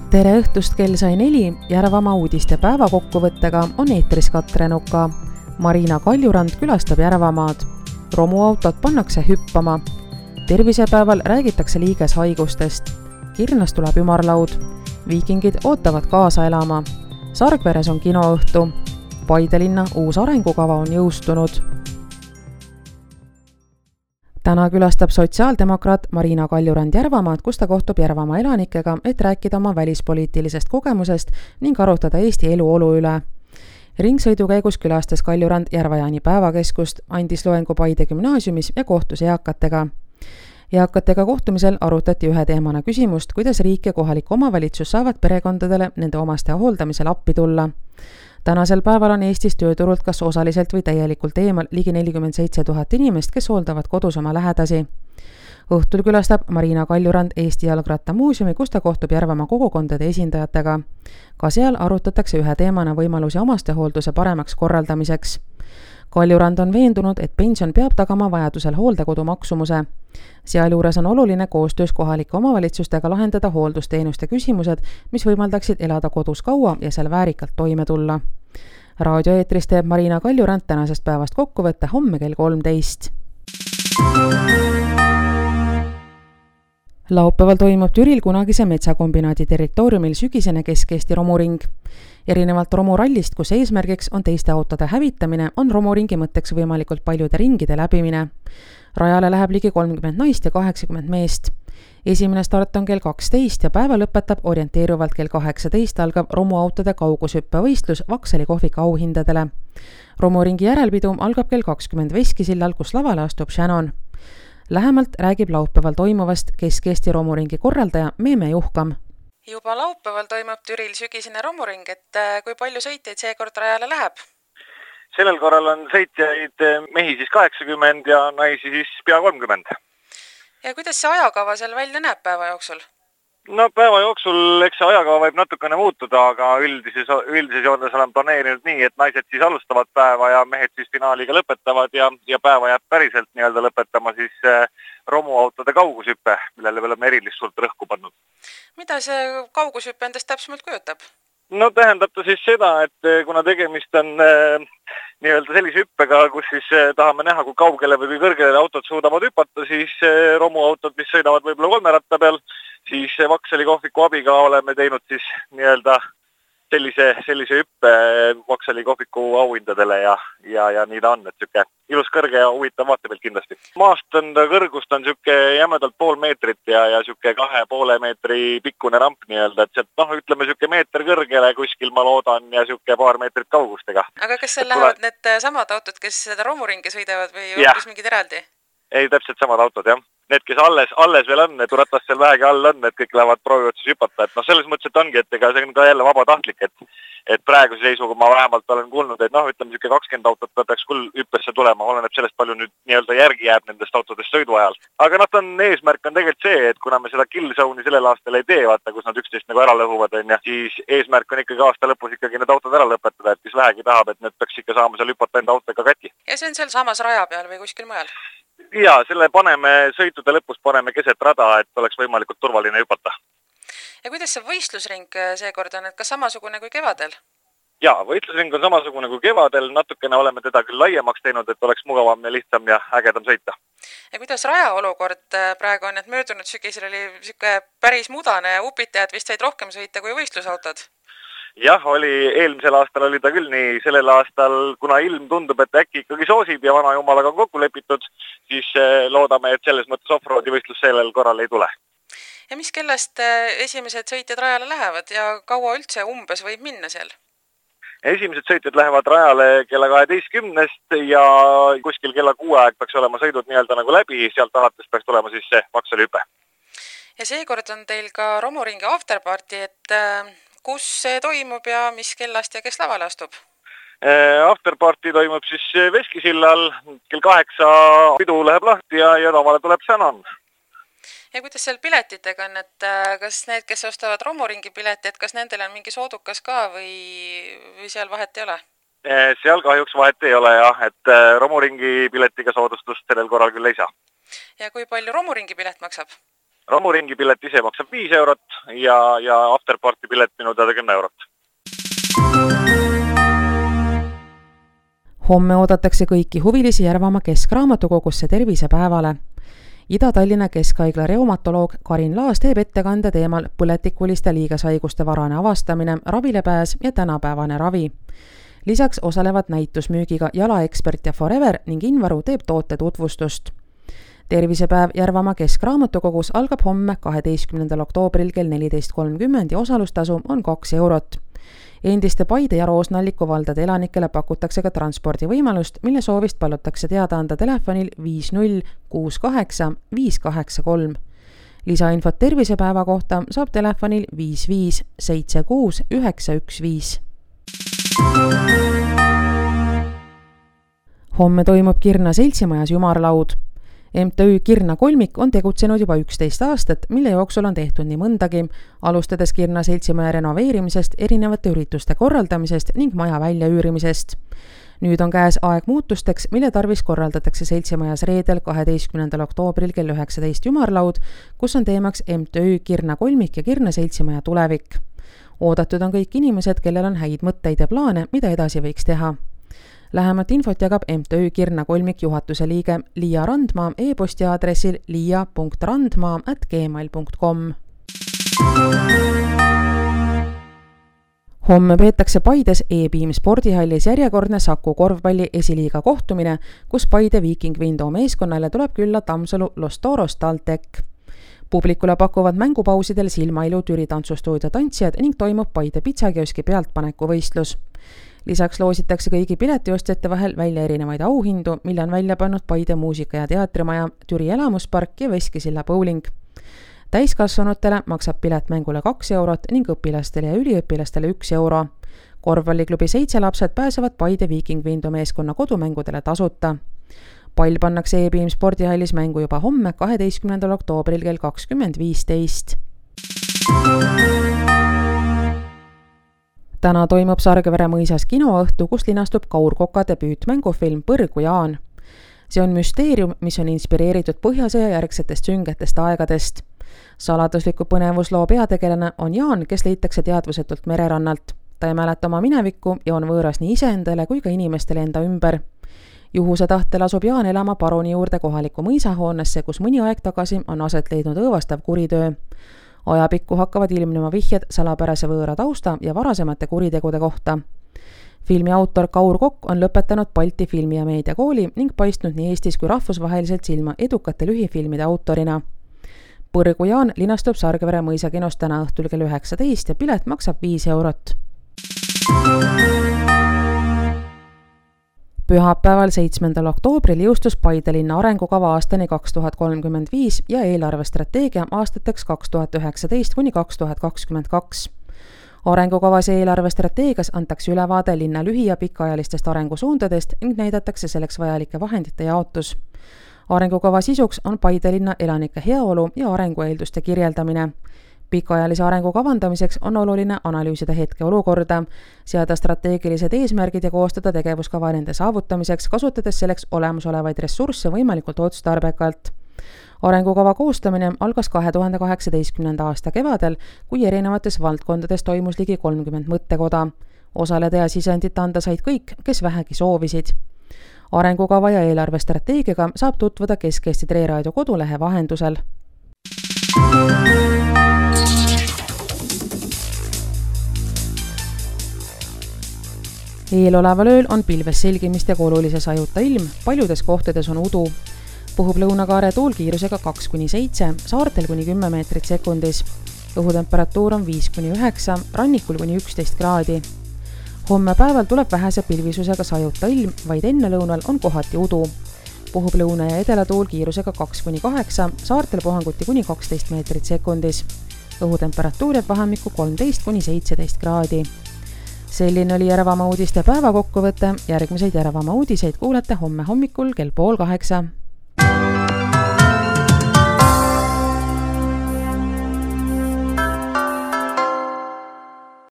Tere õhtust, kell sai 4, Järvamaa uudiste päevakokkuvõttega on eetris Katre Nuka. Marina Kaljurand külastab Järvamaad. Romuautod pannakse hüppama. Tervisepäeval räägitakse liigeshaigustest. Kirnas tuleb ümarlaud. Viikingid ootavad kaasa elama. Sargveres on kinoõhtu. Paidelinna uus arengukava on jõustunud. Täna külastab sotsiaaldemokraat Marina Kaljurand Järvamaad, kus ta kohtub Järvamaa elanikega, et rääkida oma välispoliitilisest kogemusest ning arutada Eesti eluolu üle. Ringsõidu käigus külastas Kaljurand Järvajaani päevakeskust, andis loengu Paide gümnaasiumis ja kohtus eakatega. Eakatega kohtumisel arutati ühe teemana küsimust, kuidas riik ja kohalik omavalitsus saavad perekondadele nende omaste hooldamisel appi tulla. Tänasel päeval on Eestis tööturult kas osaliselt või täielikult eemal ligi 47 000 inimest, kes hooldavad kodus oma lähedasi. Õhtul külastab Marina Kaljurand Eesti Jalgrattamuuseumi, kus ta kohtub Järvamaa kogukondade esindajatega. Ka seal arutatakse ühe teemana võimalusi omastehoolduse paremaks korraldamiseks. Kaljurand on veendunud, et pension peab tagama vajadusel hooldekodu maksumuse. Sealjuures on oluline koostöös kohalike omavalitsustega lahendada hooldusteenuste küsimused, mis võimaldaksid elada kodus kaua ja seal väärikalt toime tulla. Raadioeetris teeb Marina Kaljurand tänasest päevast kokkuvõtte homme kell 13. Laupäeval toimub Türil kunagise metsakombinaadi territooriumil sügisene Kesk-Eesti romuring. Erinevalt romurallist, kus eesmärgiks on teiste autode hävitamine, on romuringi mõtteks võimalikult paljude ringide läbimine. Rajale läheb ligi 30 naist ja 80 meest. Esimene start on kell 12 ja päeva lõpetab orienteeruvalt kell 18 algav romuautode kaugushüppevõistlus Vaksali kohvika auhindadele. Romuringi järelpidu algab kell 20 Veskisillal, kus lavale astub Shannon. Lähemalt räägib laupäeval toimuvast Kesk-Eesti romuringi korraldaja Meeme Juhkam. Juba laupäeval toimub Türil sügisene romuring, et kui palju sõitjaid seekord rajale läheb? Sellel korral on sõitjaid mehi siis 80 ja naisi siis pea 30. Ja kuidas see ajakava seal välja näeb päeva jooksul? No päeva jooksul eks see ajakava võib natukene muutuda, aga üldises joontes olen planeerinud nii, et naised siis alustavad päeva ja mehed siis finaaliga lõpetavad ja päeva jääb päriselt nii-öelda lõpetama siis romuautode kaugushüppe, millele me oleme erilist suurt rõhku pannud. Mida see kaugushüppe endast täpsemalt kujutab? No tähendab ta siis seda, et kuna tegemist on nii-öelda sellise hüppega, kus siis tahame näha, kui kaugele või kui kõrgele autod suudavad hüpata, siis romuautod, mis sõidavad võib-olla 3 ratta peal, siis Vaksali kohviku abiga oleme teinud siis nii-öelda sellise hüppe Vaksali kohviku auhindadele ja nii ta on, et siuke ilus kõrge ja huvitav vaatepilt kindlasti. Maast on kõrgust on siuke jämedalt 0,5 meetrit ja siuke 2,5 meetri pikkune ramp nii-öelda, et sealt ütleme siuke meeter kõrgele kuskil ma loodan ja siuke paar meetrit kaugustega. Aga kas seal lähevad need samad autod, kes seda romuringi sõidavad või hoopis mingid eraldi? Ei, täpselt samad autod, jah. Need, kes alles veel on, et ratas seal vähegi all on, et kõik lähevad proovivad siis hüpata. Et selles mõttes, et ongi, et ega see on ka jälle vabatahtlik, et praeguse seisuga ma vähemalt olen kuulnud, et ütleme siuke 20 autot peaks küll hüppesse tulema, oleneb sellest palju nüüd nii-öelda järgi jääb nendest autodest sõidu ajal. Aga eesmärk on tegelikult see, et kuna me seda killzone'i sellel aastal ei tee, vaata, kus nad üksteist nagu ära lõhuvad, siis eesmärk on ikkagi aasta lõpus ikkagi need autod ära lõpetada, et kes vähegi tahab, et need peaks ikka saama seal hüpata enda autoga käti. Ja see on seal samas raja peal või kuskil mujal? Ja selle sõitude lõpus paneme keset rada, et oleks võimalikult turvaline hüpata. Ja kuidas see võistlusring seekord on, et kas samasugune kui kevadel? Jaa, võistlusring on samasugune kui kevadel, natukene oleme teda küll laiemaks teinud, et oleks mugavam ja lihtsam ja ägedam sõita. Ja kuidas raja olukord praegu on, et möödunud sügisel oli päris mudane ja upitajad vist said rohkem sõita kui võistlusautod? Jah, eelmisel aastal oli ta küll nii, sellel aastal, kuna ilm tundub, et äkki ikkagi soosib ja vana jumalaga on kokku lepitud, siis loodame, et selles mõttes offroadi võistlus sellel korral ei tule. Ja mis kellast esimesed sõitjad rajale lähevad ja kaua üldse umbes võib minna seal? Esimesed sõitjad lähevad rajale kella 12 ja kuskil kella 6 aeg peaks olema sõidud nii-öelda nagu läbi, sealt alates peaks tulema siis see Vaksali hüpe. Ja seekord on teil ka romuringi afterparty, et kus see toimub ja mis kellast ja kes lavale astub? Afterparty toimub siis Veskisillal, kell 8 pidu läheb lahti ja lavale tuleb Shannon. Ja kuidas seal piletitega on, et kas need, kes ostavad romuringi pileti, et kas nendel on mingi soodukas ka või seal vahet ei ole? Seal kahjuks vahet ei ole jah, et romuringi piletiga soodustust sellel korral küll ei saa. Ja kui palju romuringi pilet maksab? Romuringi pilet ise maksab 5 eurot ja afterparty pilet minu teada 10 eurot. Homme oodatakse kõiki huvilisi Järvamaa Keskraamatukogusse tervisepäevale. Ida-Tallinna Keskhaigla reumatoloog Karin Laas teeb ettekande teemal põletikuliste liigeshaiguste varane avastamine, ravilepääs ja tänapäevane ravi. Lisaks osalevad näitusmüügiga jalaekspert ja Forever ning Invaru teeb toote tutvustust. Tervisepäev Järvamaa Keskraamatukogus algab homme 12. oktoobril kell 14.30 ja osalustasu on 2 eurot. Endiste Paide ja Roosnalliku valdade elanikele pakutakse ka transpordivõimalust, mille soovist palutakse teada anda telefonil 5068 583. Lisainfot tervisepäeva kohta saab telefonil 55 76 915. Homme toimub Kirna seltsimajas jumarlaud. MTÜ Kirna kolmik on tegutsenud juba 11 aastat, mille jooksul on tehtud nii mõndagi, alustades Kirna seltsimaja renoveerimisest, erinevate ürituste korraldamisest ning maja väljaüürimisest. Nüüd on käes aeg muutusteks, mille tarvis korraldatakse seltsimajas reedel 12. oktoobril kell 19 jumarlaud, kus on teemaks MTÜ Kirna kolmik ja Kirna seltsimaja tulevik. Oodatud on kõik inimesed, kellel on häid mõtteid ja plaane, mida edasi võiks teha. Lähemat infot jagab MTÜ Kirna kolmik juhatuse liige Liia Randmaa e-posti aadressil liia.randmaa@gmail.com. Homme peetakse Paides E-Beam spordihallis järjekordne Saku korvpalli esiliiga kohtumine, kus Paide Viking Window meeskonnale tuleb külla Tammsalu Los Toros TalTech. Publikule pakuvad mängupausidel silmailu Türi tantsustuudio tantsijad ning toimub Paide pitsakioski pealtpaneku võistlus. Lisaks loositakse kõigi piletiostjate vahel välja erinevaid auhindu, mille on välja pannud Paide muusika- ja teatrimaja, Türi elamuspark ja Veskisilla bowling. Täiskasvanutele maksab pilet mängule 2 eurot ning õpilastele ja üliõpilastele 1 euro. Korvpalliklubi 7 lapsed pääsevad Paide Viking Window meeskonna kodumängudele tasuta. Pall pannakse E-Beam spordihallis mängu juba homme 12. oktoobril kell 20.15. Täna toimub Sargevere mõisas kinoõhtu, kus linastub Kaur Koka debüütmängufilm Põrgu Jaan. See on müsteerium, mis on inspireeritud Põhjasõja järgsetest süngetest aegadest. Saladusliku põnevusloo peategelane on Jaan, kes leitakse teadvusetult mererannalt. Ta ei mäleta oma minevikku ja on võõras nii iseendale kui ka inimestele enda ümber. Juhuse tahtel asub Jaan elama paruni juurde kohaliku mõisahoonesse, kus mõni aeg tagasi on aset leidnud õõvastav kuritöö. Ajapikku hakkavad ilmnema vihjed salapärase võõra tausta ja varasemate kuritegude kohta. Filmi autor Kaur Kokk on lõpetanud Balti filmi- ja meediakooli ning paistnud nii Eestis kui rahvusvaheliselt silma edukate lühifilmide autorina. Põrgu Jaan linastub Sargevere mõisa kinos täna õhtul kell 19 ja pilet maksab 5 eurot. Pühapäeval 7. oktoobril jõustus Paide linna arengukava aastani 2035 ja eelarvestrateegia aastateks 2019–2022. Arengukavas ja eelarvestrateegias antakse ülevaade linna lühi- ja pikaajalistest arengusuundadest ning näidatakse selleks vajalike vahendite jaotus. Arengukava sisuks on Paide linna elanike heaolu ja arengueelduste kirjeldamine. Pikaajalise arengu kavandamiseks on oluline analüüsida hetkeolukorda, seada strateegilised eesmärgid ja koostada tegevuskava nende saavutamiseks, kasutades selleks olemasolevaid ressursse võimalikult otstarbekalt. Arengukava koostamine algas 2018. aasta kevadel, kui erinevates valdkondades toimus ligi 30 mõttekoda. Osaleda ja sisendit anda said kõik, kes vähegi soovisid. Arengukava ja eelarvestrateegiaga saab tutvuda Kesk-Eesti Tre Raadio kodulehe vahendusel. Eeloleval ööl on pilves selgimist ja olulises ajuta ilm, paljudes kohtades on udu. Puhub lõunakaare tuul kiirusega 2–7, saartel kuni 10 meetrit sekundis. Õhutemperatuur on 5–9, rannikul kuni 11 kraadi. Homme päeval tuleb vähese pilvisusega sajuta ilm, vaid enne lõunal on kohati udu. Puhub lõuna- ja edelatuul kiirusega 2–8, saartel puhanguti kuni 12 meetrit sekundis. Õhutemperatuur jääb vahemikku 13–17 kraadi. Selline oli Järvamaa uudiste päevakokkuvõte. Järgmiseid Järvamaa uudiseid kuulete homme hommikul kell 7:30.